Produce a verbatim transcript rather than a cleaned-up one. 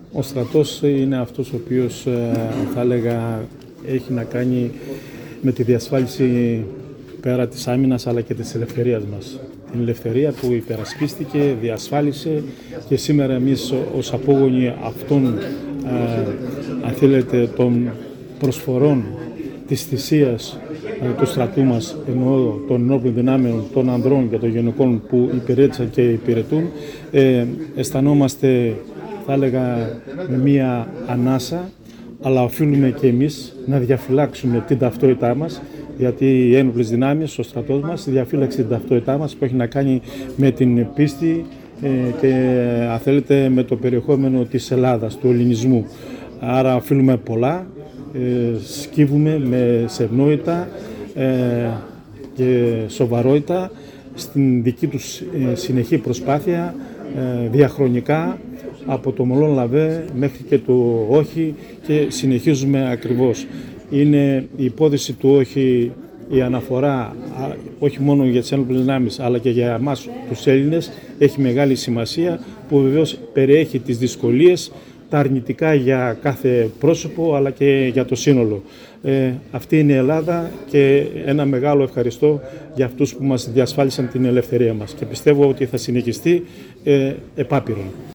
Ο στρατός είναι αυτός ο οποίος, θα έλεγα, έχει να κάνει με τη διασφάλιση πέρα της άμυνας αλλά και της ελευθερίας μας. Την ελευθερία που υπερασπίστηκε, διασφάλισε και σήμερα εμείς ως απόγονοι αυτών, αν θέλετε, των προσφορών της θυσίας του στρατού μας, εννοώ των ενόπλων δυνάμεων, των ανδρών και των γυναικών που υπηρέτησαν και υπηρετούν, ε, αισθανόμαστε, θα έλεγα, με μία ανάσα, αλλά οφείλουμε και εμείς να διαφυλάξουμε την ταυτότητά μας, γιατί οι ένοπλες δυνάμεις, ο στρατός μας, διαφύλαξε την ταυτότητά μας που έχει να κάνει με την πίστη ε, και, αν θέλετε, με το περιεχόμενο της Ελλάδας, του ελληνισμού. Άρα οφείλουμε πολλά, ε, σκύβουμε με σεμνότητα ε, και σοβαρότητα στην δική τους ε, συνεχή προσπάθεια ε, διαχρονικά από το Μολόν Λαβέ μέχρι και το όχι και συνεχίζουμε ακριβώς. Είναι η υπόθεση του όχι, η αναφορά όχι μόνο για τις ένοπλες δυνάμεις αλλά και για εμάς τους Έλληνες έχει μεγάλη σημασία, που βεβαίως περιέχει τις δυσκολίες, τα αρνητικά για κάθε πρόσωπο αλλά και για το σύνολο. Ε, αυτή είναι η Ελλάδα και ένα μεγάλο ευχαριστώ για αυτούς που μας διασφάλισαν την ελευθερία μας και πιστεύω ότι θα συνεχιστεί ε, επάπειρον.